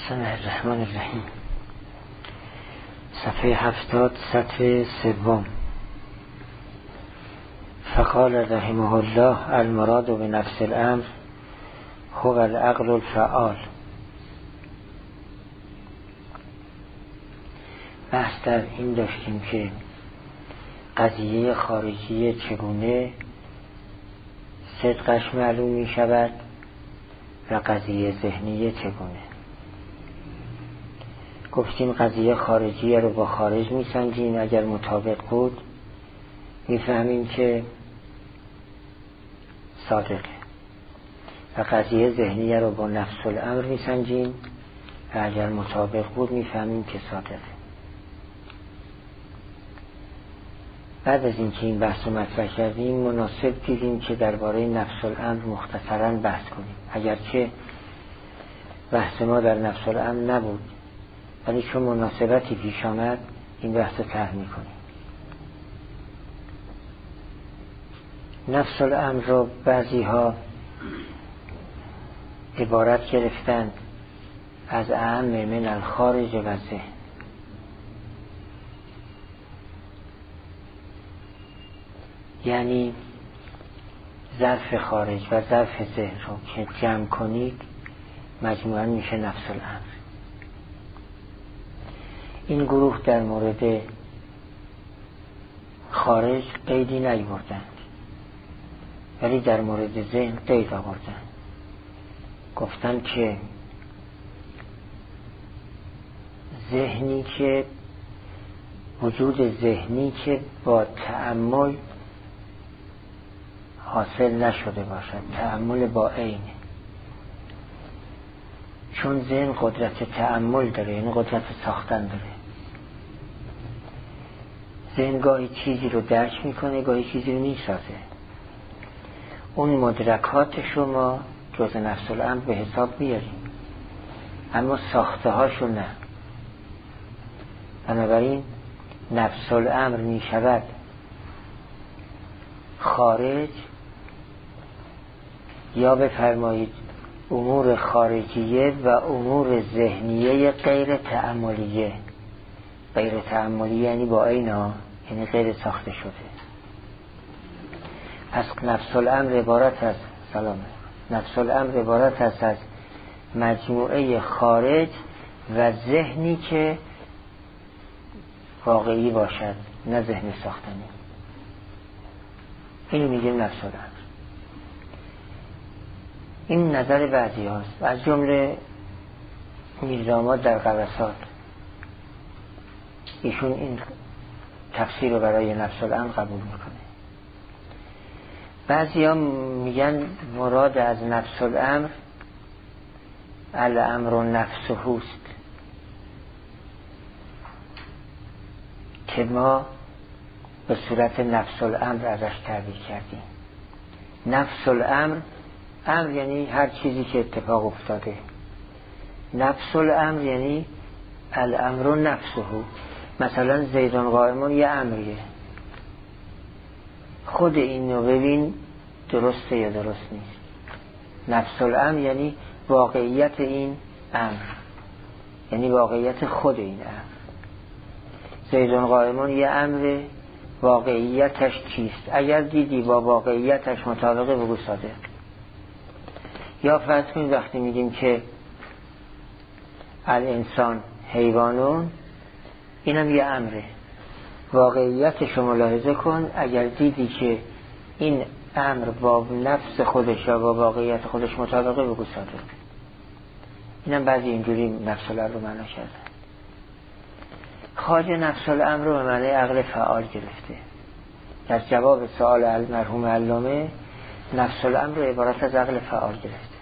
بسم الله الرحمن الرحیم. صفحه 70 سطر سوم. فقال رحمه الله المراد بنفس الامر هو العقل الفعال. بحث در این داشتیم که قضیه خارجی چگونه صدقش معلوم می شود و قضیه ذهنیه چگونه. گفتیم قضیه خارجی رو با خارج می سنجیم، اگر مطابق بود می فهمیم که صادقه، و قضیه ذهنیه رو با نفس الامر می سنجیم و اگر مطابق بود می فهمیم که صادقه. بعد از اینکه این بحث رو مطرح کردیم مناسب دیدیم که درباره نفس الامر مختصراً بحث کنیم، اگرچه بحث ما در نفس الامر نبود، ولی چون مناسبتی پیش آمد این بحث رو طرح می‌کنیم. نفس الامر رو بعضی ها عبارت گرفتند از اعم من الخارج و ذهن، یعنی ظرف خارج و ظرف ذهن رو که جمع کنید مجموعاً میشه نفس الامر. این گروه در مورد خارج قیدی نیاوردند، ولی در مورد ذهن قید آوردند. گفتند که ذهنی که وجود ذهنی که با تأمل حاصل نشده باشد، تأمل با عین، چون ذهن قدرت تأمل داره، یعنی قدرت ساختن داره. ذهن گاهی چیزی رو درک میکنه، گاهی چیزی رو میسازه. اون مدرکات شما جز نفس الامر به حساب بیاریم، اما ساخته هاشو نه. بنابراین نفس الامر میشود خارج، یا بفرمایید امور خارجیه و امور ذهنیه غیر تأملیه. غیر تأملیه یعنی با عین، یعنی غیر ساخته شده. پس نفس الامر عبارت از نفس الامر عبارت است از مجموعه خارج و ذهنی که واقعی باشد، نه ذهن ساختنی. اینو میگیم نفس الامر. این نظر بعضی هاست، از جمله میرزا در قواسات. ایشون این تفسیر رو برای نفس الامر قبول میکنه. بعضی ها میگن مراد از نفس الامر الامر نفسه است، که ما به صورت نفس الامر ازش تعبیر کردیم. نفس الامر، امر یعنی هر چیزی که اتفاق افتاده، نفس الامر یعنی الامر نفسه. مثلا زیدون قائمون یه امریه، خود اینو ببین درسته یا درست نیست. نفس الامر یعنی واقعیت این امر، یعنی واقعیت خود این امر. زیدون قائمون یه امر، واقعیتش چیست؟ اگر دیدی با واقعیتش مطابقه بگو صادق. یا فرض کنید وقتی میگیم که الانسان حیوانون، اینم یه امره، واقعیتش رو ملاحظه کن. اگر دیدی که این امر با نفس خودش یا با واقعیت خودش مطابقه بگو صادق. اینم بعضی اینجوری نفس الامر رو معنا کردن. خواجه نفس الامر رو به معنی عقل فعال گرفته. در جواب سوال المرحوم علامه نفس الامر رو عبارت از عقل فعال گرفته.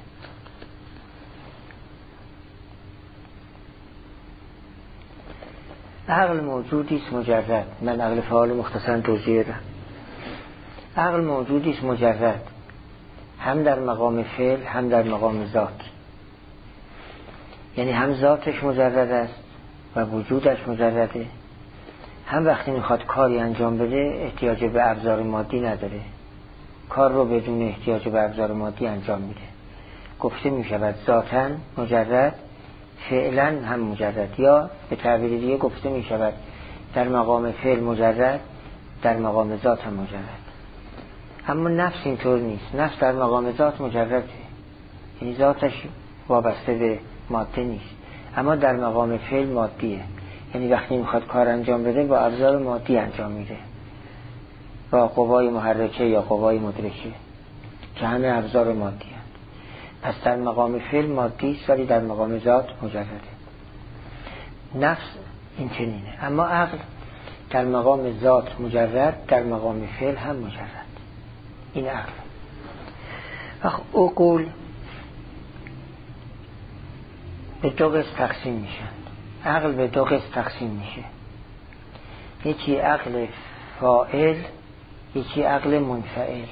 عقل موجودی است مجرد. من عقل فعال مختصرا توضیح دادم. عقل موجودی است مجرد، هم در مقام فعل هم در مقام ذات. یعنی هم ذاتش مجرد است و وجودش مجرده، هم وقتی میخواد کاری انجام بده احتیاج به ابزار مادی نداره، کار رو بدون احتیاج به ابزار مادی انجام میده. گفته میشود ذاتاً مجرد، فعلا هم مجرد، یا به تعبیر دیگه گفته می شود در مقام فعل مجرد، در مقام ذات هم مجرد. اما نفس اینطور نیست. نفس در مقام ذات مجرده، یعنی ذاتش وابسته به ماده نیست، اما در مقام فعل مادیه، یعنی وقتی میخواد کار انجام بده با ابزار مادی انجام میده، با قوای محرکه یا قوای مدرکه که همه ابزار مادی هست. پس در مقام فعل مادی است، ولی در مقام ذات مجرده. نفس این چنینه. اما عقل در مقام ذات مجرد، در مقام فعل هم مجرد. این عقل. عقول به دو قسم تقسیم میشن. عقل به دو قسم تقسیم میشه، یکی عقل فاعل، یکی عقل منفعل.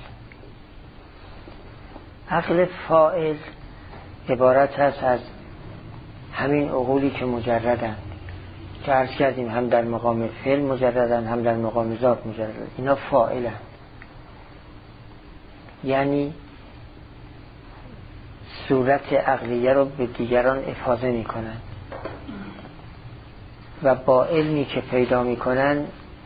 عقل فاعل عبارت هست از همین عقولی که مجردن، که عرض کردیم هم در مقام فعل مجردن هم در مقام ذات مجردن. اینا فاعلن، یعنی صورت عقلیه رو به دیگران افاضه میکنن و با علمی که پیدا میکنن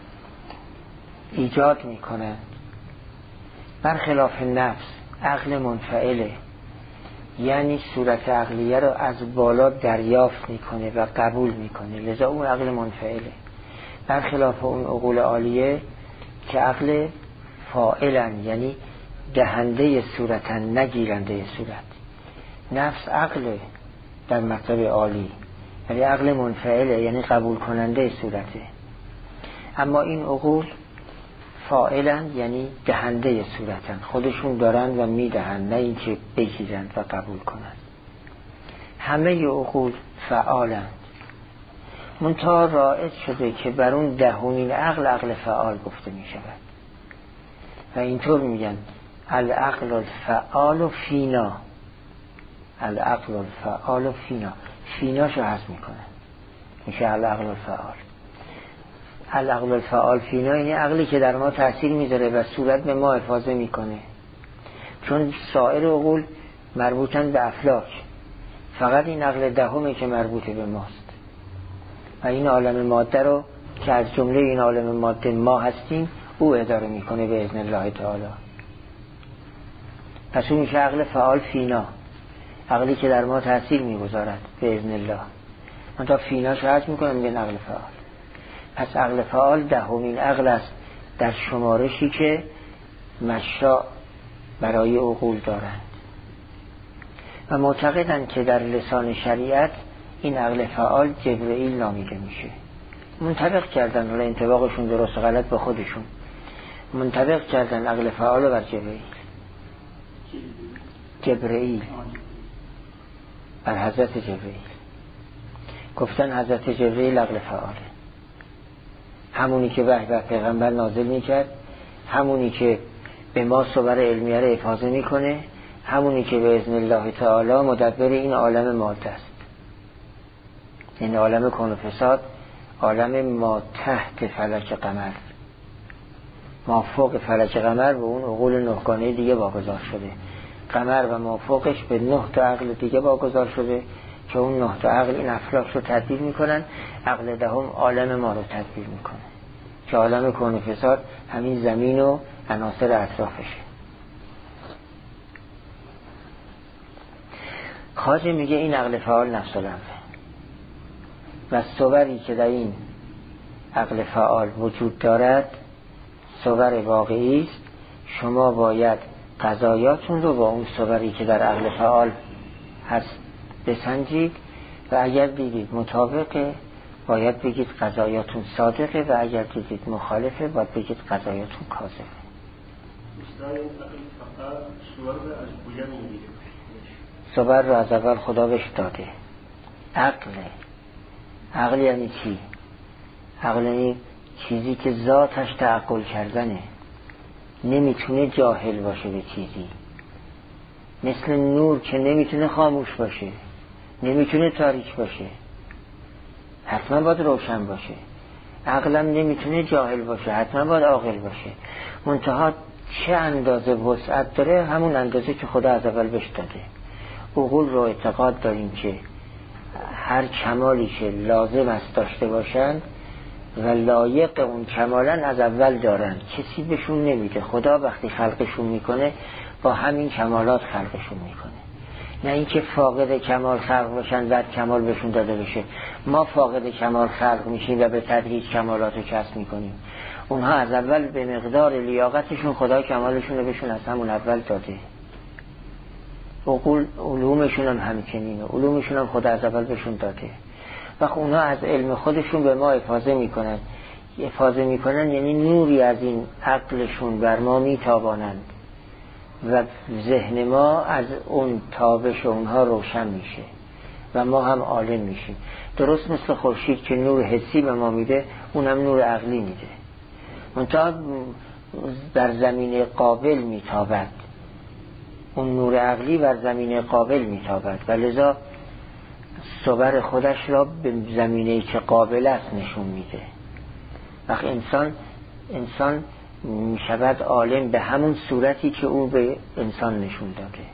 ایجاد میکنن. برخلاف نفس، عقل منفعله، یعنی صورت عقلیه رو از بالا دریافت میکنه و قبول میکنه، لذا اون عقل منفعله. برخلاف اون عقول عالیه که عقل فاعلن، یعنی دهنده صورتن نگیرنده صورت. نفس عقل در مرتبه عالی، ولی عقل منفعله، یعنی قبول کننده صورته. اما این عقول فاعلن، یعنی دهنده صورتن، خودشون دارن و میدهن، نه اینکه بگیرن و قبول کنن. همه عقول فعالند، منتها رائج شده که بر اون دهمین عقل عقل فعال گفته می شود و اینطور میگن العقل الفعال فینا. العقل الفعال فینا، فیناشو حذف میکنن، میشه العقل الفعال. العقل الفعال فینا یعنی عقلی که در ما تأثیر میذاره و صورت به ما افاضه میکنه، چون سایر عقول مربوطن به افلاک، فقط این عقل دهمه که مربوط به ماست و این عالم ماده رو که از جمله این عالم ماده ما هستیم او اداره میکنه به اذن الله تعالی. پس اون میشه عقل فعال فینا، عقلی که در ما تأثیر میگذارد به اذن الله. من تا فیناش حذف میکنم میگن عقل فعال. پس عقل فعال دهمین عقل است در شمارشی که مشاء برای عقول دارند و معتقدند که در لسان شریعت این عقل فعال جبرئیل نامیده میشه. منطبق کردن، ولی انطباقشون درست غلط به خودشون، منطبق کردن عقل فعال بر جبرئیل بر حضرت جبرئیل. گفتن حضرت جبرئیل عقل فعاله، همونی که وحی بر پیغمبر نازل میکرد، همونی که به ما صور علمیه رو افاضه میکنه، همونی که به اذن الله تعالی مدبر این عالم ماده است. این عالم کون و فساد، عالم ما تحت فلک قمر، ما فوق فلک قمر به اون عقول نهگانه دیگه واگذار شده. قمر و ما فوقش به 9 تا عقل دیگه واگذار شده که اون 9 تا عقل این افلاک رو تدبیر میکنن. عقل دهم عالم ما رو تدبیر میکنه که عالم کون و فساد همین زمین و عناصر اطرافشه. خواجه میگه این عقل فعال نفس الامره و صوری که در این عقل فعال وجود دارد صور واقعی است. شما باید قضایاتون رو با اون صوری که در عقل فعال هست بسنجید و اگر دیدید مطابقه باید بگید قضایاتون صادقه و اگر دیدید مخالفه باید بگید قضایاتون کاذبه. صور رو از اول خدا بهش داده. عقل یعنی چی؟ عقل یعنی چیزی که ذاتش تعقل کردنه، نمیتونه جاهل باشه به چیزی، مثل نور که نمیتونه خاموش باشه، نمیتونه تاریک باشه، حتما باید روشن باشه. عقلم نمیتونه جاهل باشه، حتما باید عاقل باشه. منتها چه اندازه وسعت داره؟ همون اندازه که خدا از اول بهش داده. عقول رو اعتقاد داریم که هر کمالی که لازم است داشته باشند و لایق اون کمالن از اول دارن، کسی بهشون نمیده. خدا وقتی خلقشون میکنه با همین کمالات خلقشون میکنه، نه اینکه فاقد کمال خلق باشن بعد کمال بهشون داده بشه. ما فاقد کمال خلق میشیم و به تدریج کمالات رو کسب میکنیم. اونها از اول به مقدار لیاقتشون خدا کمالشون رو بهشون از همون اول داده. علومشون هم همچنینه، علومشون هم خدا از اول بهشون داده. وقت اونها از علم خودشون به ما افاضه میکنن. افاضه میکنن یعنی نوری از این عقلشون بر ما میتابانند و ذهن ما از اون تابش اونها روشن میشه و ما هم عالم میشیم. درست مثل خورشید که نور حسی به ما میده، اونم نور عقلی میده، منتها در زمینه قابل میتابد. اون نور عقلی بر زمینه قابل میتابد و لذا صور خودش را به زمینه‌ای که قابل است نشون میده. وقت انسان میشود عالم به همون صورتی که او به انسان نشون داده.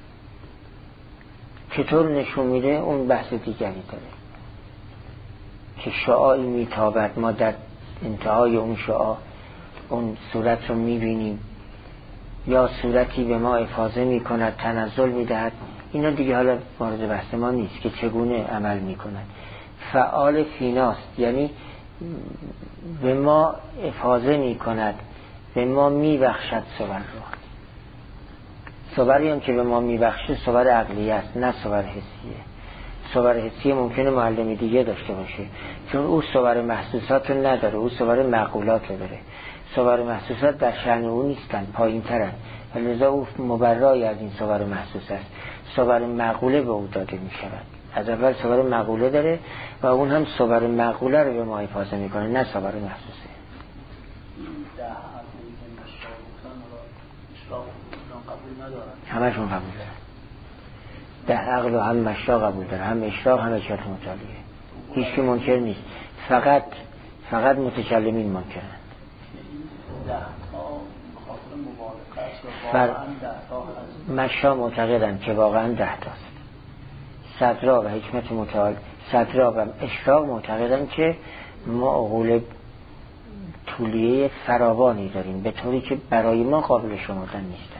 چطور نشون میده اون بحث دیگری داره که شعاعی میتابد، ما در انتهای اون شعاع اون صورت رو میبینیم، یا صورتی به ما افاضه میکند، تنزل میدهد. اینا دیگه حالا مورد بحث ما نیست که چگونه عمل میکند. فعال فیناست، یعنی به ما افاضه میکند، به ما میبخشد صور رو. صوری هم که به ما میبخشه صور عقلی است، نه صور حسیه. صور حسیه ممکنه معلم دیگه داشته باشه، چون او صور محسوسات رو نداره، او صور معقولات رو داره. صور محسوسات در شأن او نیستن، پایین ترن، و لذا او مبرای از این صور محسوس است. صور معقوله به او داده می شود. از اول صور معقوله داره و اون هم صور معقوله رو به ما افاضه میکنه، نه صور محسوسه. همشون قبول دارن. 10 عقل و هم مشا قبول داره، هم اشراق هم اشارت مطالعه. هیچ که منکر نیست، فقط متکلمین منکرن. مشا معتقدن که واقعا 10 تاست. صدرا و حکمت متعال، صدرا و اشراق معتقدن که ما عقول طولیه فراوانی داریم، به طوری که برای ما قابل شمردن نیستند،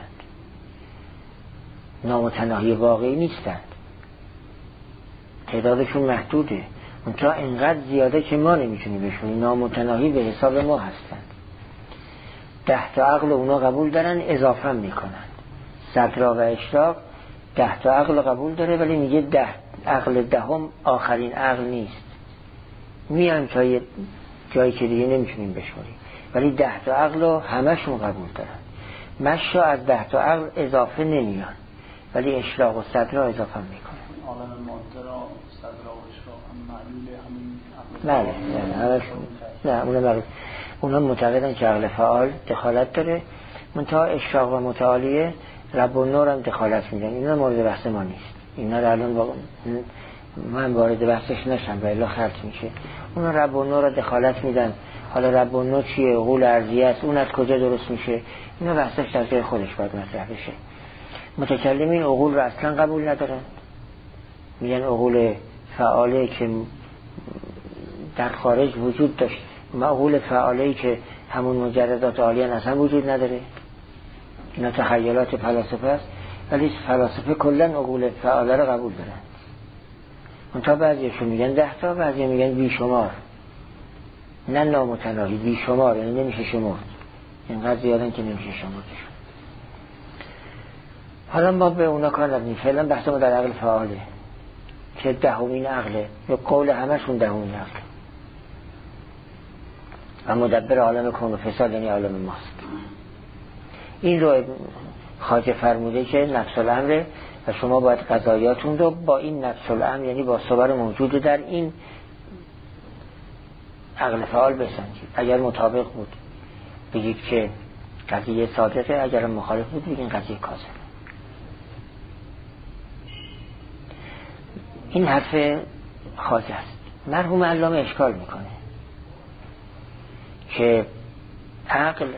نامتناهی واقعی نیستند، تعدادشون محدوده، اونجا اینقدر زیاده که ما نمیتونیم بشونیم، نامتناهی به حساب ما هستند. 10 تا عقل اونا قبول دارن، اضافه میکنن. صدرا و اشراق 10 تا عقل قبول داره، ولی میگه 10 عقل دهم آخرین عقل نیست. میان تا یه جایی که دیگه نمیتونیم بشماریم، ولی 10 تا عقل رو همشون قبول دارن. مشا از 10 تا عقل اضافه نمیان، ولی اشراق و صدرا اضافه میکنن. عالم ماده را صدرا و اشراق هم معلوله همین عقل. نه اونا معتقدن که عقل فعال دخالت داره، منتها اشراق و متعالیه رب و نور هم دخالت میدن. اینا مورد بحث ما نیست، اینا رو الان من وارد بحثش نشم و الا خلط میشه. اونا رب و نور رو دخالت میدن. حالا رب و نور چیه؟ عقول ارضیه است، اون از کجا درست میشه؟ اینا بحثش در جای خودش باید مطرح بشه. متکلمین عقول رو اصلا قبول ندارن، میگن عقول فعاله که در خارج وجود داشت، عقول فعاله‌ای که همون مجردات عالیه اصلا وجود نداره. اینا تخیلات فلاسفه است، ولی فلاسفه کلا عقول فعاله رو قبول دارن. منتها بعضیشون میگن 10 تا، بعضی میگن بیشمار، نه نامتناهی، بیشمار، یعنی نمیشه شمرد، اینقدر زیادن که نمیشه شمردشون. حالا ما به اونا کار نداریم، فعلا بحث ما در عقل فعاله که 10مین عقله، به قول همشون 10مین عقل و مدبر عالم کون و فساد، یعنی عالم ماست. این رو خواجه فرموده که نفس الامر و شما باید قضایاتون رو با این نفس الامر، یعنی با صور موجود در این عقل فعال بسنجید. اگر مطابق بود بگید که قضیه صادقه، اگر مخالف بود بگید قضیه کاذبه. این حرف خواجه است. مرحوم علامه اشکال میکنه که عقل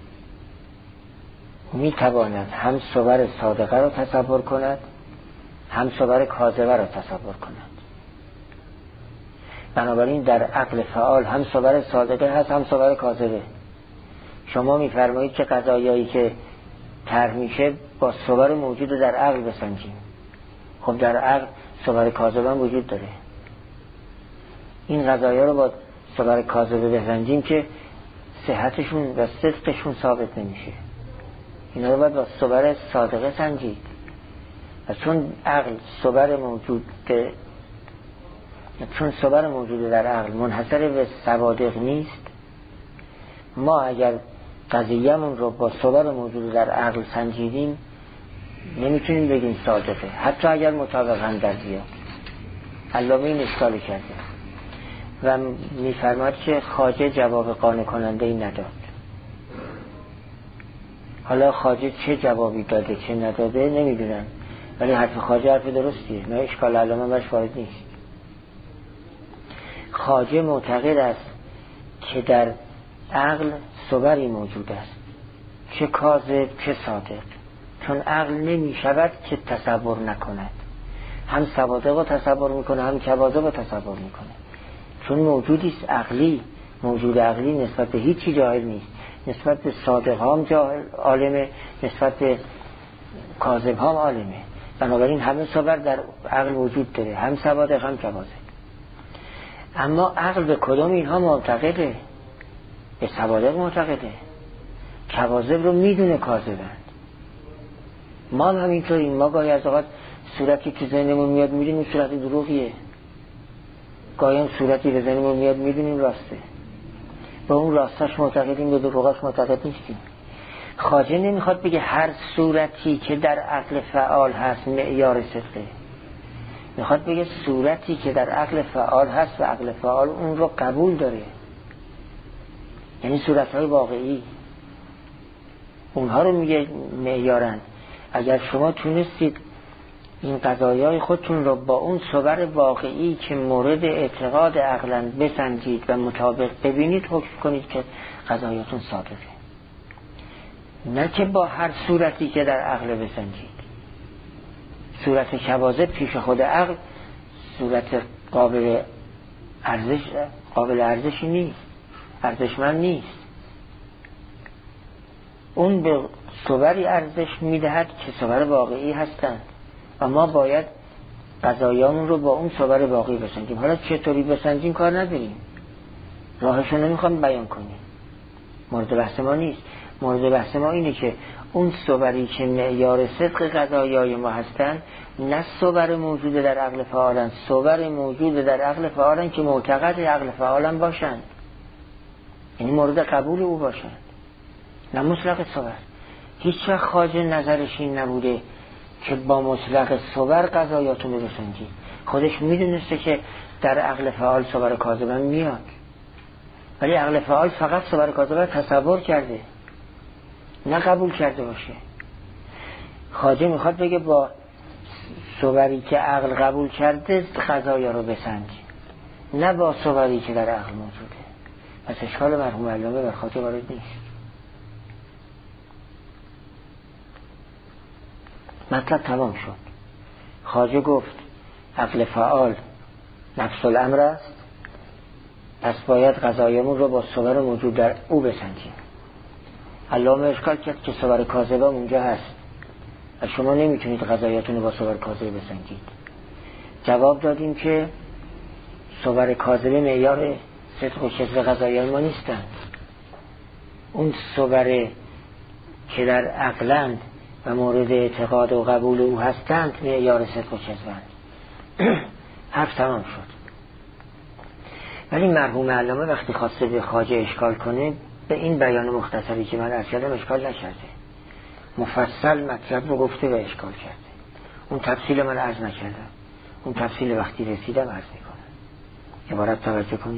میتواند هم صور صادقه را تصور کند، هم صور کاذبه را تصور کنند. بنابراین در عقل فعال هم صور صادقه هست هم صور کاذبه. شما میفرمایید که قضایایی که طرح میشه با صور موجود در عقل بسنجیم. خب در عقل صور کاذبه هم وجود داره. این قضایا رو با صور کاذبه بسنجیم که صحتشون و صدقشون ثابت نمیشه. اینا رو باید با صور صادقه سنجید. و چون عقل صور موجود در عقل منحصر به صوادق نیست، ما اگر قضیه‌مون رو با صور موجود در عقل سنجیدیم نمیتونیم بگیم صادقه، حتی اگر مطابق هم در بیاد. علامه این اشکال کرده و میفرماد که خواجه جواب قانع کننده ای نداد. حالا خواجه چه جوابی داده چه نداده نمیدونم، ولی حرف خواجه حرف درستیه، نه اشکال علامه برش وارد نیست. خواجه معتقد است که در عقل صوری موجود است، چه کاذب چه صادق، چون عقل نمی شود که تصور نکند. هم صوادق رو تصور میکنه هم کواذب رو تصور میکنه، چون موجودی است عقلی. موجود عقلی نسبت به هیچی جاهل نیست، نسبت به صادق هم عالمه، نسبت به کاذب هم عالمه. بنابراین همه صور در عقل وجود داره، هم صوادق هم کواذب. اما عقل به کدام اینها معتقده؟ به صوادق معتقده، کواذب رو میدونه کاذبند. ما هم همینطوریم. ما گاهی از اوقات صورتی که ذهنمون میاد میدونیم این صورت دروغیه، گاهی هم صورتی به ذهنمون میاد میدونیم راسته. با اون راستش معتقدیم، به دروغش معتقد نیستیم. خواجه نمیخواد بگه هر صورتی که در عقل فعال هست معیار صدقه، میخواد بگه صورتی که در عقل فعال هست و عقل فعال اون رو قبول داره، یعنی صورتهای واقعی اونها رو میگه معیارن. اگر شما تونستید این قضایای خودتون رو با اون صور واقعی که مورد اعتقاد عقلن بسنجید و مطابق ببینید، حکم کنید که قضایاتون صادقه، نه که با هر صورتی که در عقل بسنجید. صورت کواذب پیش خود عقل صورت قابل ارزشی نیست، ارزشمند نیست. اون به صوری ارزش میدهد که صور واقعی هستند و ما باید قضایامون رو با اون صور واقعی بسنجیم. حالا چطوری بسنجیم کار نداریم، راهشو نمیخوام بیان کنیم، مورد بحث ما نیست. مورد بحث ما اینه که اون صوری که معیار صدق قضایای ما هستن نه صور موجود در عقل فعالن، صور موجود در عقل فعالن که معتقد عقل فعالن باشند، یعنی مورد قبول او باشند، نه مطلق صور. هیچ وقت خواجه نظرش این نبوده که با مطلق صور قضایاتون رو بسنجید. خودش میدونسته که در عقل فعال صور کاذبه میاد، ولی عقل فعال فقط صور کاذبه تصور کرده، نه قبول کرده باشه. خواجه میخواد بگه با صوری که عقل قبول کرده قضایا رو بسنجید، نه با صوری که در عقل موجوده. پس اشکال مرحوم علامه بر خواجه وارد نیست. مطلب تمام شد. خواجه گفت عقل فعال نفس الامر است، پس باید قضایمون رو با صور موجود در او بسنجیم. علامه اشکال کرد که صور کاذبه اونجا هست و شما نمیتونید قضایاتون رو با صور کاذبه بسنجید. جواب دادیم که صور کاذبه معیار صدق و کذب قضایای ما نیستن. اون صور که در عقلند و مورد اعتقاد و قبول او هستند معیار صدق و کذبند. حرف تمام شد. ولی مرحوم علامه وقتی خواسته به خواجه اشکال کنه به این بیان مختصری که من عرض کردم اشکال نکرده، مفصل مطلب رو گفته و اشکال کرده. اون تفصیل من عرض نکردم، اون تفصیل وقتی رسیدم عرض میکنم. عبارت توجه کنی.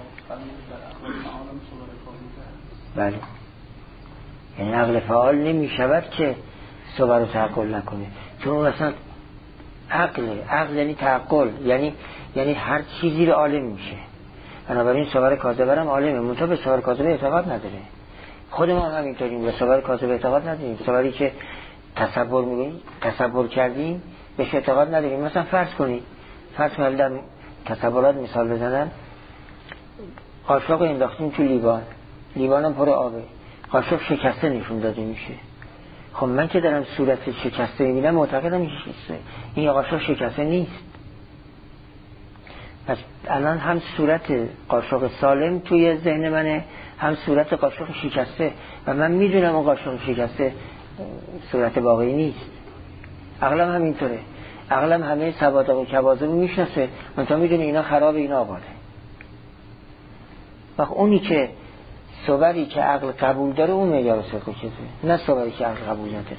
بله، یعنی عقل فعال نمی شود که صور رو تعقل نکنه، چون اصلا عقل یعنی تعقل، یعنی هر چیزی رو عالم میشه. بنابراین صور کاذبه هم عالمه، منتها به صور کاذبه اعتقاد نداره. خود ما هم اینطوریم، به صور کاذبه اعتقاد نداریم. صوری که تصور کردیم بهش اعتقاد نداریم. مثلا فرض کنید در تصورات مثال بزنن، قاشق انداختیم تو لیوان هم پر آبه، قاشق شکسته نشون داده میشه. خب من که دارم صورت شکسته میبینم معتقدم این قاشق شکسته نیست. پس الان هم صورت قاشق سالم توی ذهن منه، هم صورت قاشق شکسته، و من میدونم اون قاشق شکسته صورت واقعی نیست. عقلم همینطوره، عقلم همه سوادق و کواذب میشناسه، منتها میدونه اینا خرابه اینا آباده. وقت اونی که صوری که عقل قبول داره اون معیار صدق و کذبه، نه صوری که عقل قبول نداره.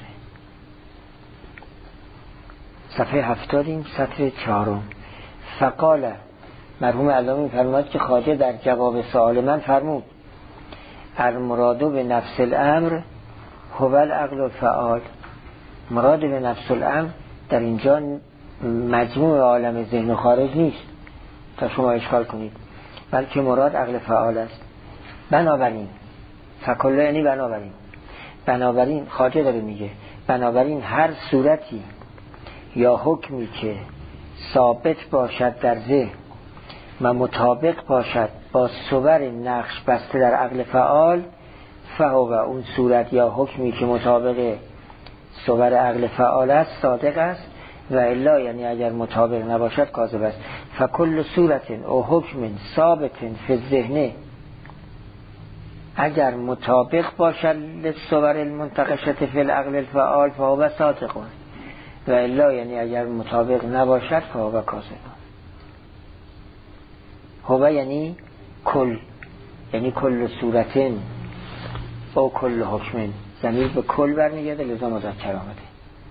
صفحه 70 سطر 4. فقال، مرحوم علامه می‌فرماید که خواجه در جواب سوال من فرمود المراد به نفس الامر هو العقل الفعال. مراد به نفس الامر در اینجا مجموع عالم ذهن و خارج نیست تا شما اشکال کنید، بلکه مراد عقل فعال است. بنابراین فکله یعنی بنابراین خواجه داره میگه بنابراین هر صورتی یا حکمی که ثابت باشد در ذهن و مطابق باشد با صور نقش بسته در عقل فعال، فهو اون صورت یا حکمی که مطابق صور عقل فعال است صادق است، و الا یعنی اگر مطابق نباشد کاذب است. فکل صورت او حکم ثابت فی الذهن، اگر مطابق باشد للصور المنتقشة فی العقل الفعال فهو صادق، و الا یعنی اگر مطابق نباشد فهو کاذب. هو یعنی کل، یعنی کل صورت او کل حکم، ضمیر به کل برمیگرده لذا مذکر آمده.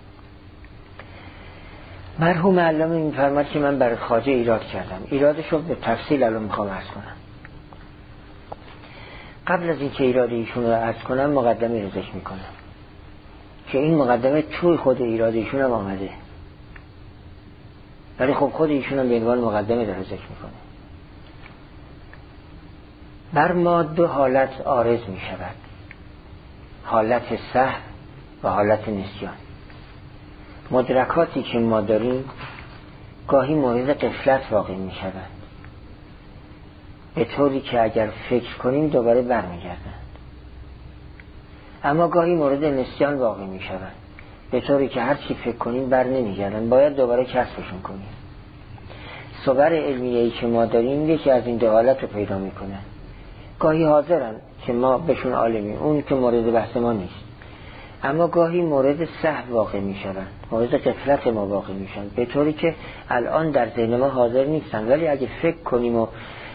مرحوم علامه می‌فرماید که من برای خواجه ایراد کردم، ایرادشو به تفصیل الان میخوام عرض کنم. قبل از اینکه ایراد ایشون رو عرض کنم مقدمه رو ذکر میکنم که این مقدمه توی خود ایراد ایشون هم آمده، ولی خب خود ایشون هم به عنوان مقدمه داره ذکر میکنه. بر ما دو حالت عارض می شود، حالت سهو و حالت نسیان. مدرکاتی که ما داریم گاهی مورد غفلت واقع می شوند، به طوری که اگر فکر کنیم دوباره برمیگردند. اما گاهی مورد نسیان واقع می شوند، به طوری که هر چی فکر کنیم بر نمیگردند، باید دوباره کسبشون کنیم. صور علمیه‌ای که ما داریم یکی از این دو حالت رو پیدا میکنن. گاهی حاضرن که ما بهشون عالمیم، اون که مورد بحث ما نیست، اما گاهی مورد سهو واقع میشن، مورد غفلت ما واقع میشن، به طوری که الان در ذهن ما حاضر نیستن، ولی اگه فکر کنیم و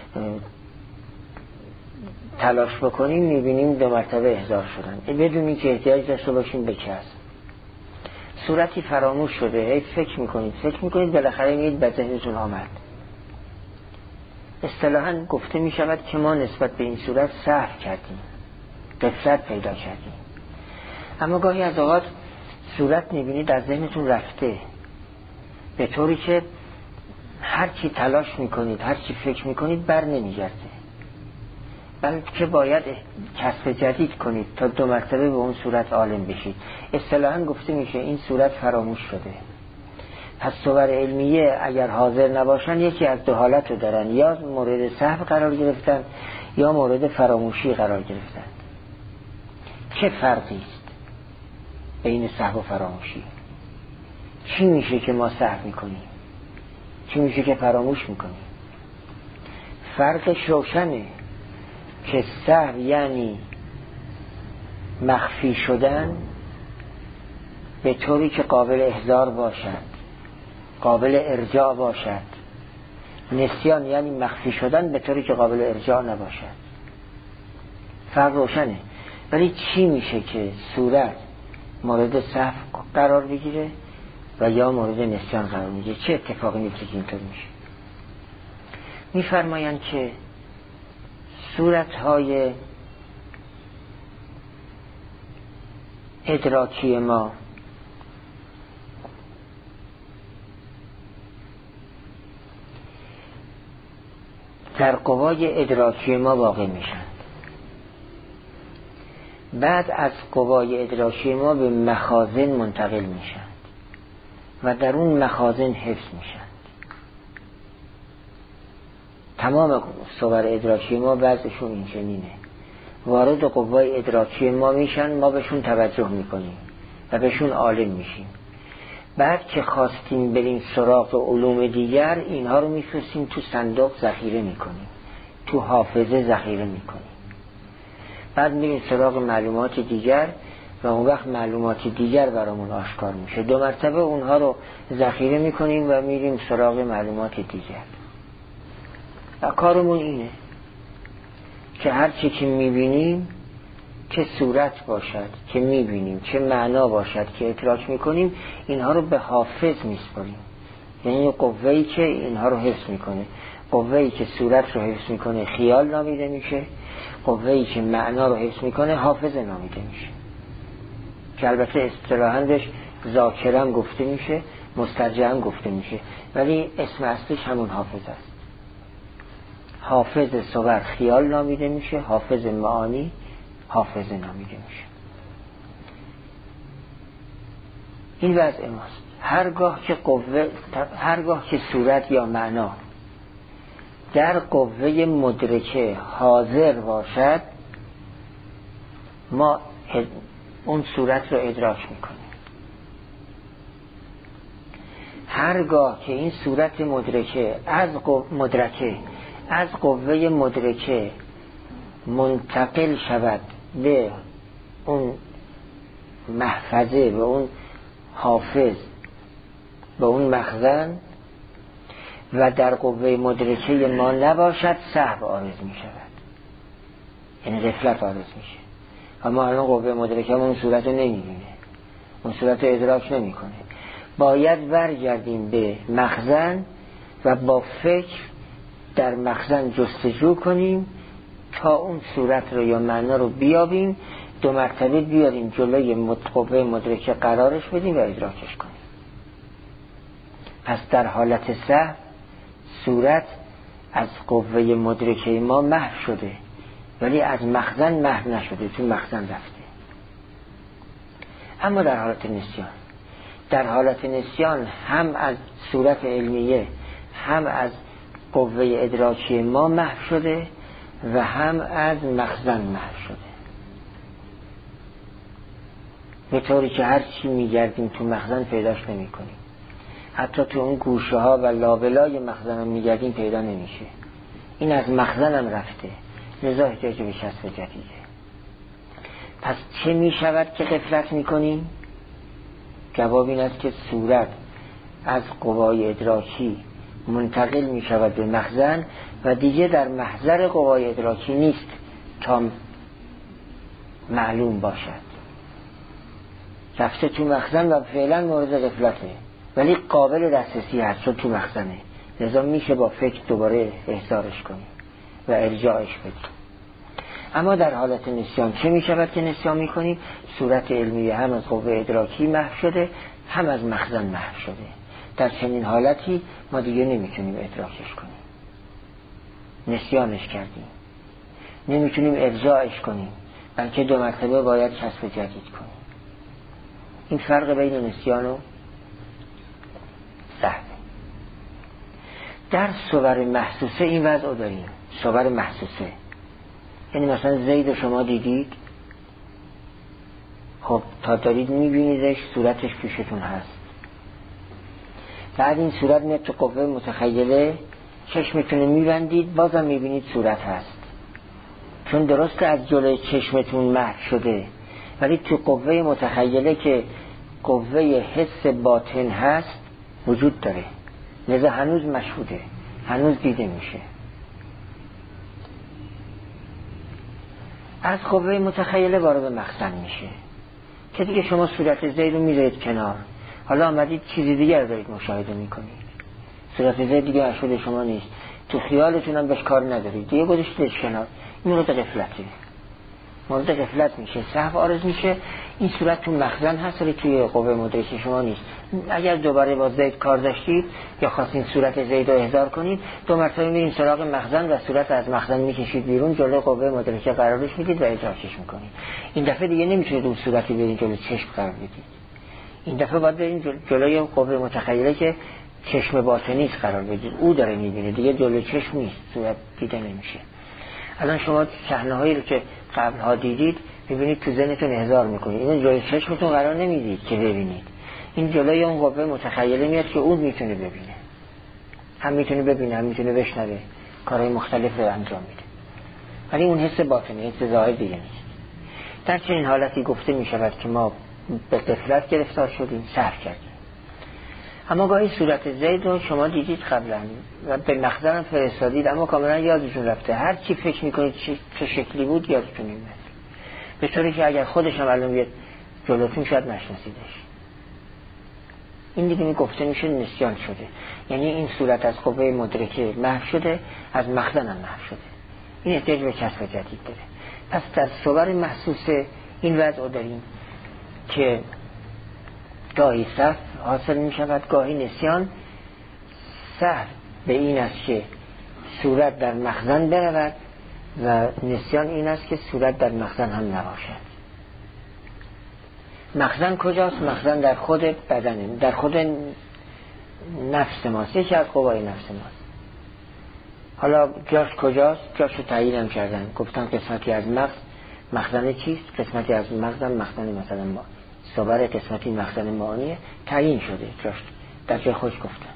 تلاش بکنیم میبینیم دو مرتبه احضار شدن، بدون اینکه احتیاج داشته باشیم به کسب. صورتی فراموش شده، هی فکر میکنید بالاخره میگید به ذهنتون آمد. اصطلاحاً گفته می شود که ما نسبت به این صورت سهو کردیم، غفلت پیدا کردیم. اما گاهی از اوقات صورت میبینید در ذهنتون رفته، به طوری که هر چی تلاش میکنید، هر چی فکر میکنید بر نمیگرده، بلکه باید کسب جدید کنید تا دو مرتبه به اون صورت عالم بشید. اصطلاحاً گفته میشه این صورت فراموش شده. پس صور علمیه اگر حاضر نباشن یکی از دو حالت رو دارن، یا مورد سهو قرار گرفتن یا مورد فراموشی قرار گرفتن. چه فرقی است بین سهو و فراموشی؟ چی میشه که ما سهو میکنیم؟ چی میشه که فراموش میکنیم؟ فرقش روشنه که سهو یعنی مخفی شدن به طوری که قابل احضار باشد، قابل ارجاع باشد. نسیان یعنی مخفی شدن به طوری که قابل ارجاع نباشد. فرق روشنه. ولی چی میشه که صورت مورد سهو قرار بگیره و یا مورد نسیان قرار میگیره؟ چه اتفاقی میفته که اینطور میشه؟ میفرمایند که صورتهای ادراکی ما در قوای ادراکی ما واقع میشن، بعد از قوای ادراکی ما به مخازن منتقل میشن. و در اون مخازن حفظ میشن. تمام صور ادراکی ما بعضشون این چنینه، وارد قوای ادراکی ما میشن، ما بهشون توجه میکنیم و بهشون عالم میشیم. بعد که خواستیم بریم سراغ علوم دیگر، اینها رو میفرستیم تو صندوق ذخیره میکنیم، تو حافظه ذخیره میکنیم. بعد میریم سراغ معلومات دیگر و اون وقت معلومات دیگر برامون آشکار میشه. 2 مرتبه اونها رو ذخیره میکنیم و میریم سراغ معلومات دیگر. و کارمون اینه که هر چی که میبینیم، چه صورت باشد که میبینیم، چه معنا باشد که ادراک میکنیم، اینها رو به حافظ میسپاریم. یعنی قوه‌ای که اینها رو حفظ میکنه، قوه‌ای که صورت رو حفظ میکنه خیال نامیده میشه، قوه‌ای که معنا رو حفظ میکنه حافظ نامیده میشه، که البته اصطلاحاً بهش ذاکرم گفته میشه، مسترجعم گفته میشه، ولی اسم اصلیش همون حافظ است. حافظ صور خیال نامیده میشه، حافظ معانی حافظه نامیده میشه. این وضع ماست. هرگاه که صورت یا معنا در قوه مدرکه حاضر باشد، ما اون صورت رو ادراک میکنیم. هرگاه که این صورت مدرکه از قوه مدرکه منتقل شود به اون محفظه، به اون حافظ، به اون مخزن و در قوه مدرکه ما نباشد، سهو عارض می شود، یعنی غفلت عارض میشه. اما الان قوه مدرکه اون صورت رو نمیبینه، اون صورت رو ادراک نمی کنه. باید برگردیم به مخزن و با فکر در مخزن جستجو کنیم تا اون صورت رو یا معنا رو بیابیم، 2 مرتبه بیاریم جلوی قوه مدرکه قرارش بدیم و ادراکش کنیم. پس در حالت سهو صورت از قوه مدرکه ما محو شده، ولی از مخزن محو نشده، تو مخزن رفته. اما در حالت نسیان هم از صورت علمیه، هم از قوه ادراکی ما محو شده و هم از مخزن محو شده، به طوری که هر چی میگردیم تو مخزن پیداش نمی کنیم. حتی تو اون گوشه ها و لابلای مخزن هم میگردیم پیدا نمیشه. این از مخزن هم رفته، لذا احتیاج به کسب جدیده. پس چه میشود که غفلت میکنیم؟ جواب این است که صورت از قوای ادراکی منتقل می شود به مخزن و دیگه در محضر قوای ادراکی نیست تا معلوم باشد. رفته تو مخزن و فعلا مورد غفلته، ولی قابل دسترسی هست چون تو مخزنه، لذا میشه با فکر دوباره احضارش کنیم و ارجاعش بدیم. اما در حالت نسیان چه می شود که نسیان می کنیم؟ صورت علمی هم از قوه ادراکی محو شده، هم از مخزن محو شده. در چنین حالتی ما دیگه نمیتونیم ادراکش کنیم، نسیانش کردیم، نمیتونیم ارجاعش کنیم، بلکه 2 مرتبه باید کسب جدید کنیم. این فرق بین نسیان و سهو. در صور محسوسه این وضع داریم. صور محسوسه یعنی مثلا زید شما دیدید، خب تا دارید میبینیدش، صورتش پیشتون هست. بعد این صورت میاد تو قوه متخیله، چشمتون میبندید، بازم میبینید صورت هست، چون درسته از جلوی چشمتون محو شده، ولی تو قوه متخیله که قوه حس باطن هست وجود داره، لذا هنوز مشهوده، هنوز دیده میشه. از قوه متخیله وارد مخزن میشه که دیگه شما صورت زید رو میذارید کنار، حالا آمدید چیزی دیگر دارید مشاهده میکنید، صورت زید دیگه مشهود شما نیست، تو خیالتون هم بهش کار ندارید، دیگه گذاشتیدش کنار. این مورد غفلته، مورد غفلت میشه، سهو عارض میشه. این صورت تو مخزن هست ولی توی قوه مدرک شما نیست. اگر دوباره با زید کار داشتید یا خواستین صورت زید رو احضار کنید، 2 مرتبه میرین سراغ مخزن و صورت از مخزن میکشید بیرون، جلوی قوه مدرکه قرارش میدید و ادراکش میکنید. این دفعه دیگه نمیتونید اون صورتی برین جلوی چشم قرار بدید. این دفعه باید بریم جلوی قوه متخیله که چشم باطنی قرار بدید، او داره میبینه دیگه، جلوی چشم نیست، صورت دیده نمیشه. الان شما صحنه‌هایی رو که قبلها دیدید میبینید تو ذهنتون احضار میکنید، این جلوی چشمتون قرار نمیدید که ببینید، این جلوی اون قوه متخیله میاد که اون میتونه ببینه، هم میتونه ببینه هم میتونه بشنوه، کارهای مختلف رو انجام میده، ولی اون حس باطنی، حس ظاهر دیگه نیست. در چنین حالتی گفته میشود که ما به غفلت گرفتار شدیم، سهو کردیم. اما گاهی صورت زید رو شما دیدید قبلا و به مخزن فرستادید، اما کاملا یادتون رفته، هر چی فکر میکنید چه شکلی بود یادتون نمیاد، به طوری که اگر خودش هم الان بیاد جلوتون شاید نشناسیدش. این دیگه گفته میشه نسیان شده، یعنی این صورت از قوه مدرکه محو شده، از مخزن هم محو شده، این احتیاج به کسب جدید داره. پس در صور محسوس این وضع رو داریم که گاهی سهو حاصل می شود، گاهی نسیان. سهو به این است که صورت در مخزن برود و نسیان این است که صورت در مخزن هم نباشد. مخزن کجاست؟ مخزن در خود بدنه، در خود نفس ماست، یکی از قوای نفس ماست. حالا جاش کجاست؟ جاش رو تعیین هم کردن، گفتن قسمتی از مغز مخزن چیست، قسمتی از مغزم مخزن مثلا ما صبر، قسمتی مخزن معانیه، تعیین شده جاش، در جای خوش گفتن.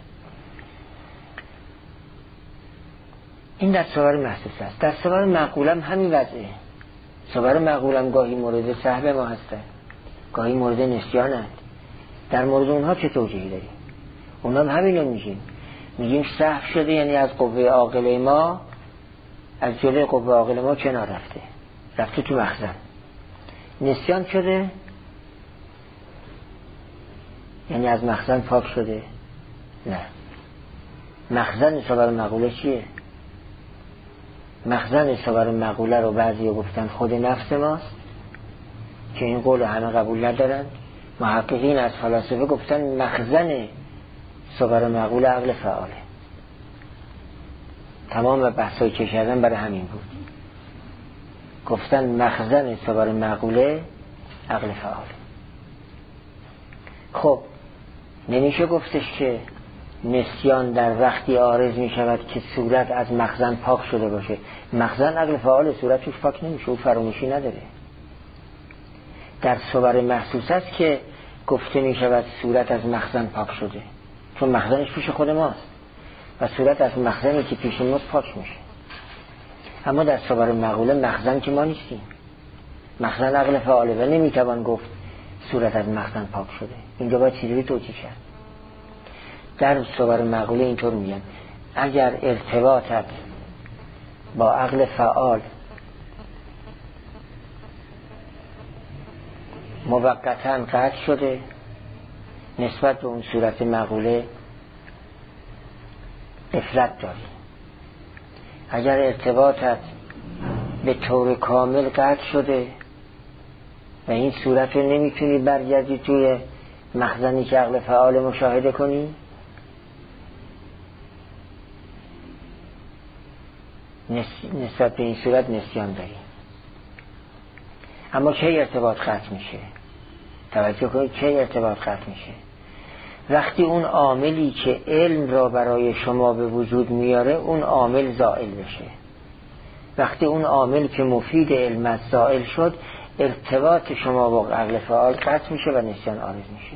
این در صور محسوس است. در صور معقولم همین وضعه. صور معقولم گاهی مورد سهو ما هستن، گاهی مورد نسیانند. در مورد اونها چه توجیهی داریم؟ اونها هم همینو میگیم سهو شده، یعنی از قوه عاقله ما، از جلوی قوه عاقله ما کنار رفته تو مخزن. نسیان شده یعنی از مخزن پاک شده. نه، مخزن صور معقوله چیه؟ مخزن صور معقوله رو بعضی گفتن خود نفس ماست که این قول همه قبول ندارن. محققین از فلاسفه گفتن مخزن صور معقوله عقل فعاله. تمام بحثایی که کردن برای همین بود، گفتن مخزن صور معقوله عقل فعاله. خب نمیشه گفتش که نسیان در وقتی عارض می شود که صورت از مخزن پاک شده باشه. مخزن عقل فعال، صورت توش پاک نمیشه، او فراموشی نداره. در صور محسوس است که گفته می شود صورت از مخزن پاک شده، چون مخزنش پیش خود ماست و صورت از مخزنی که پیش ماست پاک میشه. اما در صور معقوله مخزن که ما نیستیم، مخزن عقل فعاله و نمیتوان گفت صورت از مخزن پاک شده. اینجا باید چیزی توجیه شد. در صور معقوله اینطور میگن اگر ارتباطت با عقل فعال موقتاً قطع شده، نسبت به اون صورت معقوله غفلت داری. اگر ارتباطت به طور کامل قطع شده و این صورت رو نمیتونی برگردی توی مخزنی که عقل فعال مشاهده کنی، نسبت به این صورت نسیان داری. اما چه ارتباط قطع میشه؟ توجه کنید، چه ارتباط قطع میشه؟ وقتی اون عاملی که علم را برای شما به وجود میاره اون عامل زائل بشه. وقتی اون عامل که مفید علم است زائل شد، ارتباط شما با عقل فعال قطع میشه و نسیان عارض میشه.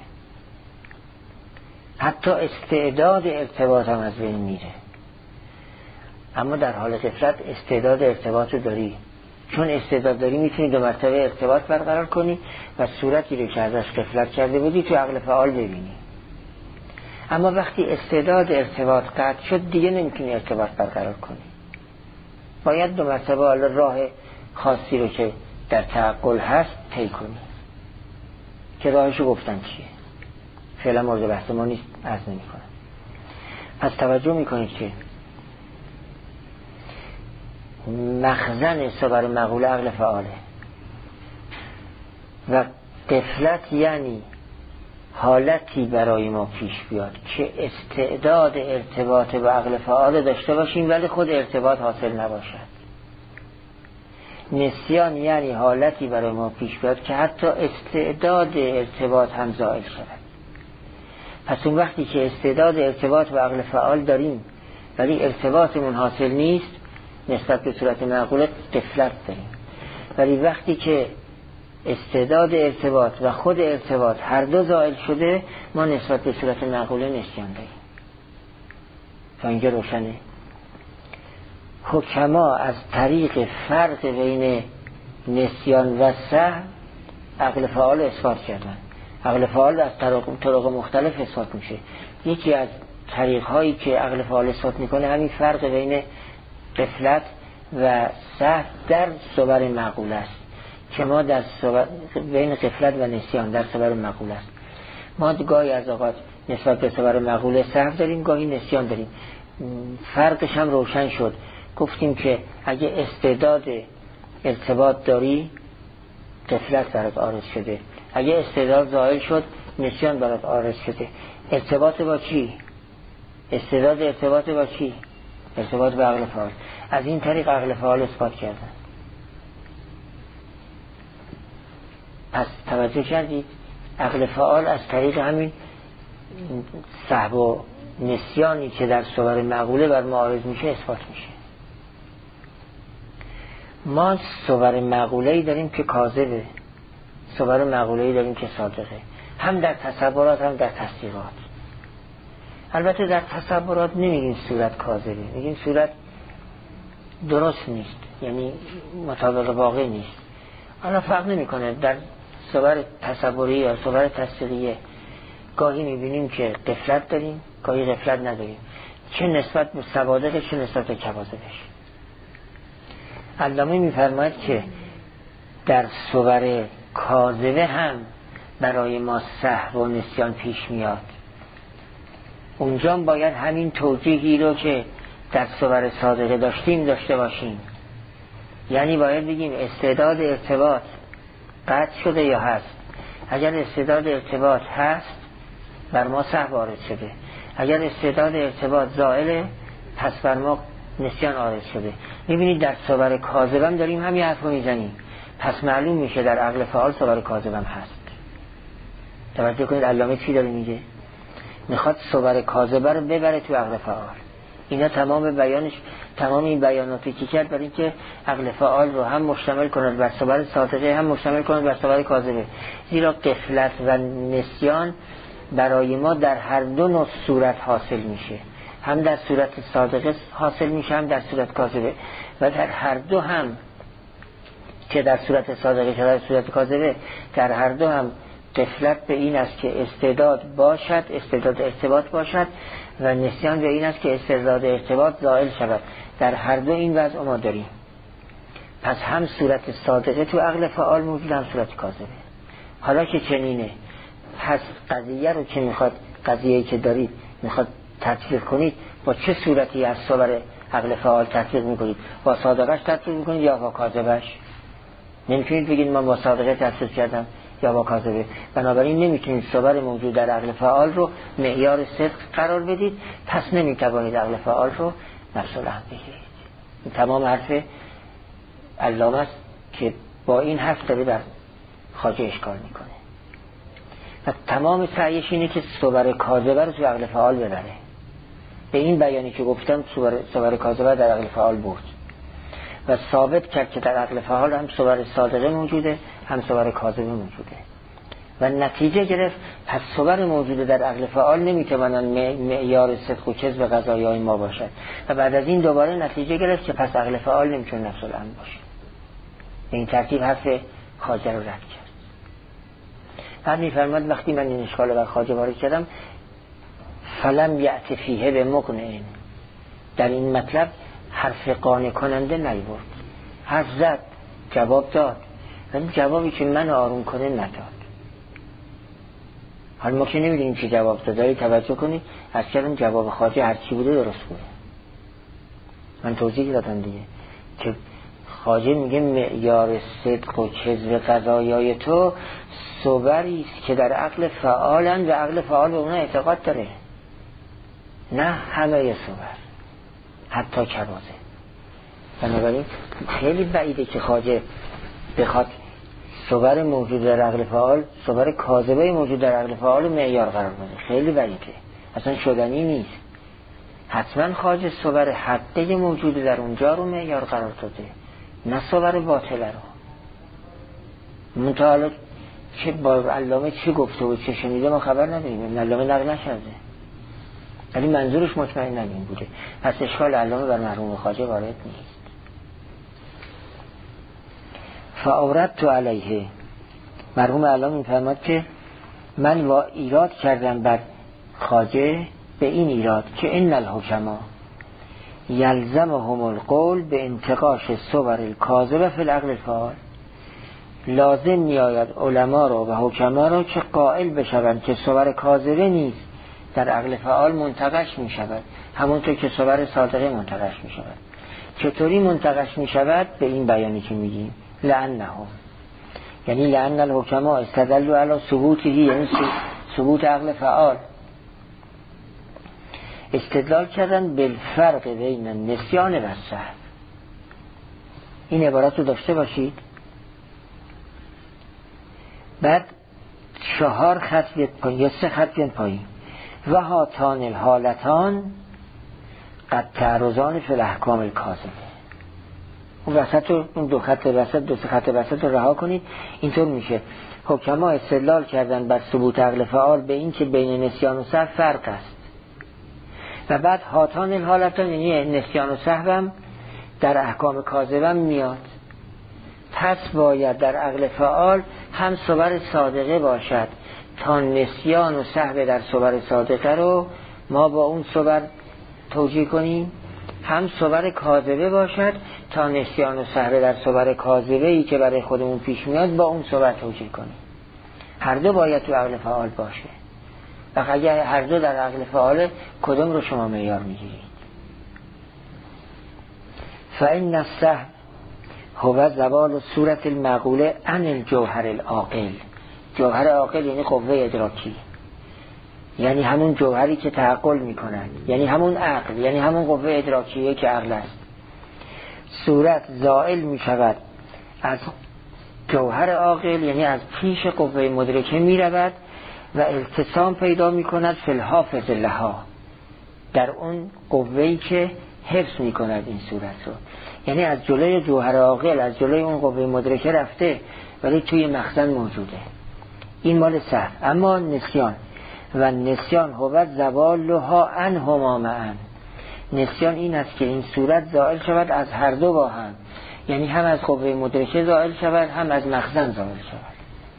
حتی استعداد ارتباط هم از بین میره. اما در حال غفلت استعداد ارتباط رو داری، چون استعداد داری میتونی دو مرتبه ارتباط برقرار کنی و صورتی رو که ازش غفلت کرده بودی تو عقل فعال ببینی. اما وقتی استعداد ارتباط قطع شد دیگه نمیتونی ارتباط برقرار کنی، باید دو مرتبه حالا راه خاصی رو که در تعقل هست طی کنی که راهشو گفتن چیه، فعلا مورد بحث ما نیست، عرض نمی کنم. پس توجه میکنید که مخزن صور معقوله عقل فعاله و غفلت یعنی حالتی برای ما پیش بیاد که استعداد ارتباط با عقل فعال داشته باشیم ولی خود ارتباط حاصل نباشد. نسیان یعنی حالتی برای ما پیش بیاد که حتی استعداد ارتباط هم زائل شود. پس اون وقتی که استعداد ارتباط و عقل فعال داریم ولی ارتباطمون حاصل نیست، نسبت به صورت معقوله غفلت داریم. ولی وقتی که استعداد ارتباط و خود ارتباط هر دو زائل شده، ما نسبت به صورت معقوله نسیان داریم. تا اینجا روشنه؟ حکما از طریق فرق بین نسیان و سهو عقل فعال اثبات کردن. عقل فعال از طرق مختلف اثبات میشه. یکی از طریق هایی که عقل فعال اثبات میکنه همین فرق بین غفلت و سهو در صور معقوله است که ما در بین غفلت و نسیان در صور معقوله است. ما گاهی از اوقات نسبت به صور معقوله سهو داریم، گاهی نسیان داریم. فرقش هم روشن شد. گفتیم که اگه استعداد ارتباط داری غفلت برات عارض شده، اگه استعداد زائل شد نسیان برات عارض شده. ارتباط با چی؟ استعداد ارتباط با چی؟ ارتباط با عقل فعال. از این طریق عقل فعال اثبات کردن. پس توجه کردید عقل فعال از طریق همین سهو و نسیانی که در صور معقوله بر ما عارض میشه اثبات میشه. ما صور معقوله‌ای داریم که کاذبه، صور معقوله‌ای داریم که صادقه، هم در تصورات هم در تصدیقات. البته در تصورات نمیگیم صورت کاذبه، میگیم صورت درست نیست، یعنی مطابق واقع نیست. حالا فرق نمیکنه در صور تصوری یا صور تصدیقیه گاهی میبینیم که غفلت داریم، گاهی غفلت نداریم، چه نسبت به صوادق چه نسبت به کواذبش. علامه میفرماید که در صور کاذبه هم برای ما سهو و نسیان پیش میاد. اونجا باید همین توجیهی رو که در صور صادقه داشتیم داشته باشیم. یعنی باید بگیم استعداد ارتباط قطع شده یا هست. اگر استعداد ارتباط هست بر ما سهو وارد شده، اگر استعداد ارتباط زائله پس بر ما نسیان عارض شده. میبینید در صور کاذبم داریم همین حرف رو میزنیم، پس معلوم میشه در عقل فعال صور کاذبم هست. توجه کنید علامه چی داره میگه؟ میخواد صور کاذبه رو ببره تو عقل فعال. اینا تمام بیانش، تمام این بیاناتی که کرد برای اینکه عقل فعال رو هم مشتمل کند بر صور صادقه هم مشتمل کند بر صور کاذبه. زیرا غفلت و نسیان برای ما در هر دو نوع صورت حاصل میشه، هم در صورت صادقه حاصل میشه هم در صورت کاذبه. و در هر دو هم که در صورت صادقه که در صورت کاذبه، در هر دو هم غفلت به این است که استعداد باشد، استعداد ارتباط باشد، و نسیان به این است که استعداد ارتباط زائل شود. در هر دو این وضع ما داریم. پس هم صورت صادقه تو عقل فعال موجود، هم صورت کاذبه. حالا که چنینه، پس قضیه رو که میخواد، قضیه‌ای که دارید میخواد تطبیق کنید، با چه صورتی از صور عقل فعال تطبیق میکنید؟ با صادقش تطبیق میکنید یا با کاذبش؟ نمیتونید بگید من با صادقه تطبیق کردم یا با کاذبه. بنابراین نمیتونید صور موجود در عقل فعال رو معیار صدق قرار بدید، پس نمیتوانید عقل فعال رو نفس الامر بگیرید. این تمام حرف علامه است که با این حرف داره بر خواجه اشکال میکنه. و تمام سعیش اینه که صور کاذبه رو تو عقل فعال ببره. به این بیانی که گفتم صور کاذبه در عقل فعال بود و ثابت کرد که در عقل فعال هم صور صادقه موجوده، هم صور کاذبه موجوده. و نتیجه گرفت پس صور موجوده در عقل فعال نمیتونن معیار صدق و کذب قضایای ما باشد. و بعد از این دوباره نتیجه گرفت که پس عقل فعال نمیتونه نفس الامر باشه. به این ترتیب حرف خواجه رو رد کرد. بعد میفرماد وقتی من این اشکال بر خواجه وارد کردم، فلم یأت فیه به مقنع، در این مطلب حرف قانع کننده نیورد. حرف زد، جواب داد، ولی جوابی که من آروم کنه نداد. حالا ما که نمیدونیم چی جواب داد. توجه کنید، از کردم جواب خواجه هر چی بوده درست بوده. من توضیح دادم دیگه که خواجه میگه معیار صدق و کذب قضایای تو صوری است که در عقل فعالن و عقل فعال به اونها اعتقاد داره، نه همه صور، حتی کواذب. بنابراین خیلی بعیده که خواجه بخواد صور موجود در عقل فعال، صور کاذبه موجود در عقل فعال معیار قرار بده. خیلی بعیده، اصلا شدنی نیست. حتما خواجه صور حقه موجود در اونجا رو معیار قرار داده، نه صور باطله رو. منتها چه با علامه چه گفته و چه شنیده ما خبر نداریم، علامه نقل نشده، ولی منظورش مطمئن این بوده. پس اشکال علامه بر مرحوم خواجه وارد نیست. فاوردت علیه، مرحوم علامه میفرماد که من ایراد کردم بر خواجه به این ایراد که ان الحکما یلزمهم القول به انتقاش صور الکاذبه فی العقل الفعال. لازم میآید علما را و حکما را که قائل بشوند که صور کاذبه نیست در عقل فعال منتقش می شود، همونطور که صور صادقه منتقش می شود. چطوری منتقش می شود؟ به این بیانی که میگیم لعنهم، یعنی لعن الحکما استدلوا علی ثبوته، یعنی ثبوت عقل فعال، استدلال کردن بالفرق بین النسیان و السهو. این عبارت رو داشته باشید. بعد 4 خط بیاد پایین یا 3 خط بیاد پایین. و هاتان الحالتان قد تعرضان فی الاحکام الکاذبه. اون وسط رو، اون 2 خط وسط، 2-3 خط وسط رو رها کنید. اینطور میشه حکما استدلال کردن بر ثبوت عقل فعال به این که بین نسیان و سهو فرق است. و بعد هاتان الحالتان یعنی نسیان و سهو هم در احکام کاذبه میاد. پس باید در عقل فعال هم صور صادقه باشد تا نسیان و سهو در صور صادقه رو ما با اون صور توجیه کنیم، هم صور کاذبه باشد تا نسیان و سهو در صور کاذبه ای که برای خودمون پیش میاد با اون صور توجیه کنیم. هر دو باید تو عقل فعال باشه. و اگر هر دو در عقل فعال، کدوم رو شما معیار میگیرید؟ فإن السهو هو زوال صورت المعقوله عن الجوهر العاقل. جوهر عاقل یعنی قوه ادراکی، یعنی همون جوهری که تعقل میکنن، یعنی همون عقل، یعنی همون قوه ادراکیه که عقل است. صورت زائل میشود از جوهر عاقل، یعنی از پیش قوه مدرکه میرود و التسام پیدا میکند فی الحافظ لها، در اون قوهی که حفظ میکند این صورت رو. یعنی از جلوی جوهر عاقل، از جلوی اون قوه مدرکه رفته ولی توی مخزن موجوده. این مال سهو. اما نسیان، و نسیان هو زوالها عنهما معا. نسیان این است که این صورت زائل شود از هر دو با هم، یعنی هم از قوه مدرکه زائل شود، هم از مخزن زائل شود.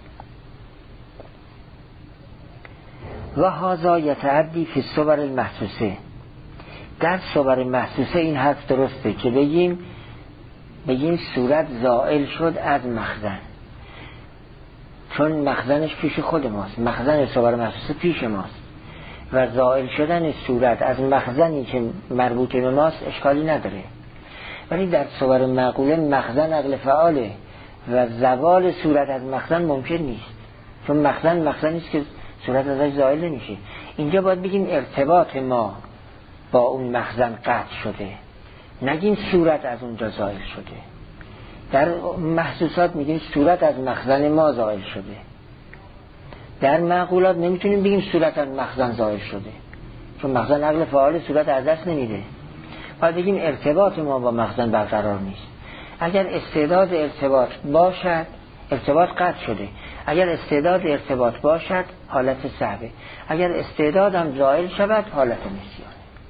و هذا یتعدی فی الصور المحسوسه. در صور محسوسه این حرف درسته که بگیم صورت زائل شد از مخزن، چون مخزنش پیش خود ماست، مخزن صور محسوسه پیش ماست و زائل شدن صورت از مخزنی که مربوط به ماست اشکالی نداره. ولی در صور معقوله مخزن عقل فعاله و زوال صورت از مخزن ممکن نیست، چون مخزنی است که صورت ازش زائل نمیشه. اینجا باید بگیم ارتباط ما با اون مخزن قطع شده، نگیم صورت از اونجا زائل شده. در محسوسات میگیم صورت از مخزن ما زائل شده. در معقولات نمیتونیم بگیم صورت از مخزن زائل شده، چون مخزن عقل فعال صورت از دست نمیده. باید بگیم ارتباط ما با مخزن برقرار نیست. اگر استعداد ارتباط باشد، ارتباط قطع شده. اگر استعداد ارتباط باشد حالت سهوه، اگر استعداد هم زائل شود حالت نسیان.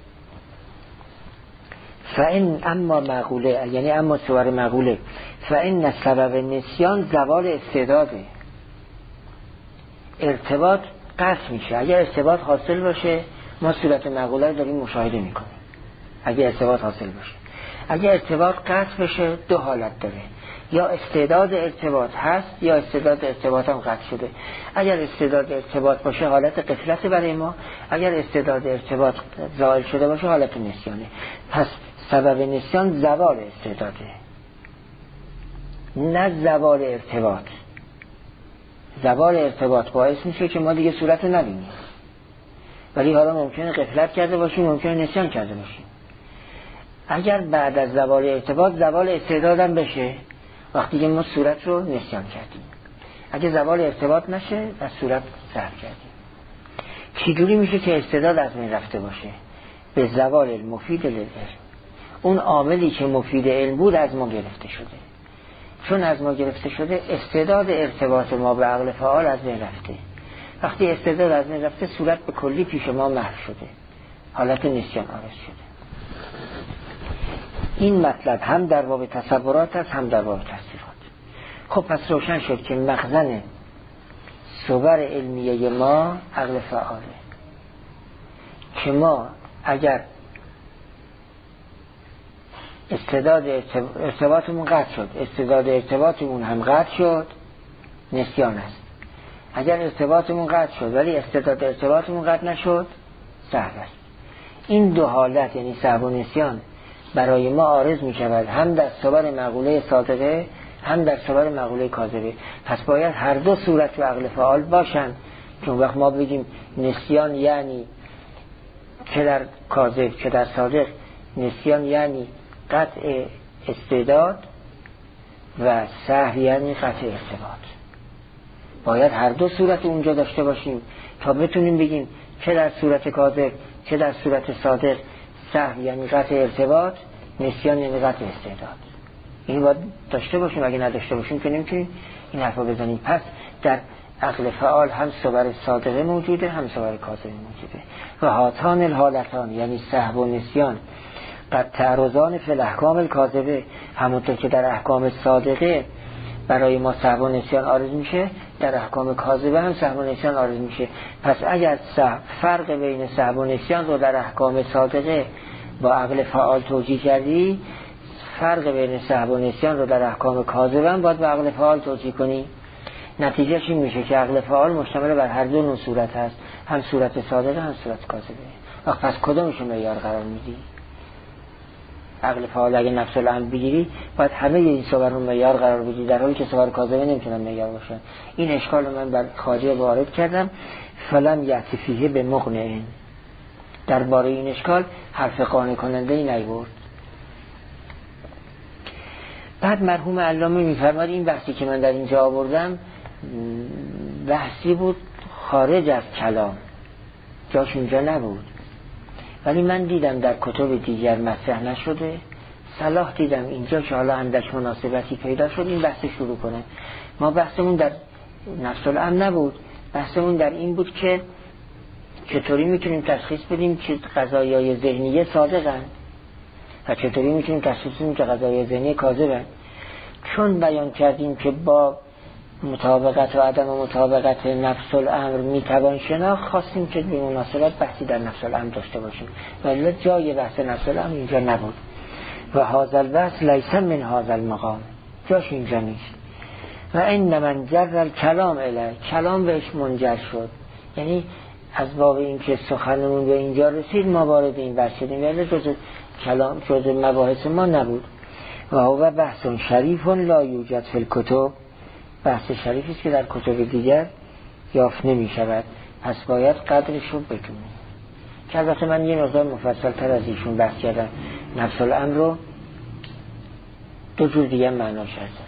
فإن اما معقوله، یعنی اما صور معقوله، فإن سبب نسیان زوال استعداده. ارتباط قطع میشه. اگر ارتباط حاصل باشه ما صورت معقوله رو داریم مشاهده میکنیم. اگر ارتباط حاصل باشه، اگر ارتباط قطع بشه 2 حالت داره، یا استعداد ارتباط هست یا استعداد ارتباط هم قطع شده. اگر استعداد ارتباط باشه حالت غفلت برای ما، اگر استعداد ارتباط زائل شده باشه حالت نسیانه. پس سبب نسیان زوال استعداده، نه زوال ارتباط. زوال ارتباط باعث میشه که ما دیگه صورت رو نبینیم، ولی حالا ممکنه غفلت کرده باشیم، ممکنه نسیان کرده باشیم. اگر بعد از زوال ارتباط زوال استعدادم بشه، وقتی که ما صورت رو نسیان کردیم. اگه زوال ارتباط نشه از صورت صرف کردیم. چجوری میشه که استعداد از بین رفته باشه؟ به زوال المفید للعلم. اون عاملی که مفید علم بود از ما گرفته شده. چون از ما گرفته شده استعداد ارتباط ما به عقل فعال از بین رفته. وقتی استعداد از بین رفته صورت به کلی پیش ما محو شده، حالت نسیان عارض شده. این مطلب هم در باب تصورات است هم در باب تصویرات. خب پس روشن شد که مخزن صور علمیه ما عقل فعاله، که ما اگر استعداد ارتباطمون قطع شد، استعداد ارتباطمون هم قطع شد، نسیان است. اگر ارتباطمون قطع شد ولی استعداد ارتباطمون قطع نشد، سهو است. این دو حالت یعنی سهو و نسیان برای ما عارض می شود، هم در صور مقوله صادقه هم در صور مقوله کاذبه. پس باید هر دو صورت و عقل فعال باشن، چون وقت ما بگیم نسیان یعنی چه در کاذب چه در صادق، نسیان یعنی قطع استعداد و سهو یعنی قطع ارتباط. باید هر دو صورت اونجا داشته باشیم تا بتونیم بگیم چه در صورت کاذب چه در صورت صادق سهو یعنی قطع ارتباط، نسیان یعنی قطع استعداد. این باید داشته باشیم، اگه نداشته باشیم که نمیتونیم این حرفا بزنیم. پس در عقل فعال هم صور صادقه موجوده هم صور کاذبه موجوده و هاتان الحالتان یعنی سهو و نسیان قد تعرضان فی الاحکام الکاذبه، همونطور که در احکام صادقه برای ما سهو و نسیان عارض میشه، در احکام کاذبه هم سهو و نسیان عارض میشه. پس اگر فرق بین سهو و نسیان رو در احکام صادقه با عقل فعال توجیه کردی، فرق بین سهو و نسیان رو در احکام کاذبه هم باید با عقل فعال توجیه کنی. نتیجهش این میشه که عقل فعال مشتمل بر هر دو نوع صورت هست، هم صورت صادقه هم صورت کاذبه. وقت پس کدومشو معیار قرار میدی؟ عقل فعال اگه نفس الامر بگیری باید همه این صور رو معیار قرار بدی، در حالی که صور کاذبه نمیتونن معیار باشن. این اشکال من بر خواجه وارد کردم. فلم یأتی فیه به مقنع، درباره این اشکال حرف قانع کننده ای نیورد. بعد مرحوم علامه میفرماد این بحثی که من در اینجا آوردم بحثی بود خارج از کلام، جاش اینجا نبود، ولی من دیدم در کتب دیگر مطرح نشده، صلاح دیدم اینجا که حالا اندک مناسبتی پیدا شد این بحث شروع کنه. ما بحثمون در نفس الامر نبود، بحثمون در این بود که چطوری میتونیم تشخیص بدیم که قضایای ذهنیه صادقن و چطوری میتونیم تشخیص بدیم که قضایای ذهنیه کاذبن. چون بیان کردیم که با مطابقت و عدم مطابقت نفس الامر میتوان شناخت، خواستیم که به مناسبت بحثی در نفس الامر داشته باشیم، ولی جای بحث نفس الامر اینجا نبود. و هذا البحث لیس من هذا المقام، جاش اینجا نیست. و این من جر الکلام الیه، کلام بهش منجر شد، یعنی از باب این که سخنمون به اینجا رسید ما وارد این بحث شدیم، ولی کلام جز مباحث ما نبود. و هو بحث شریف لا یوجد فی الکتب، بحث شریفی است که در کتب دیگر یافت نمی شود، پس باید قدرش رو بدونیم. که البته من یه مقدار مفصل تر از ایشون بحث کردم، نفس الامر رو دو جور دیگه معنا کردم.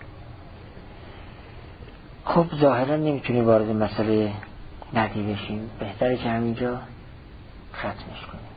خب ظاهرا نمیتونیم وارد مسئله بعدی بشیم، بهتره که همینجا ختمش کنیم.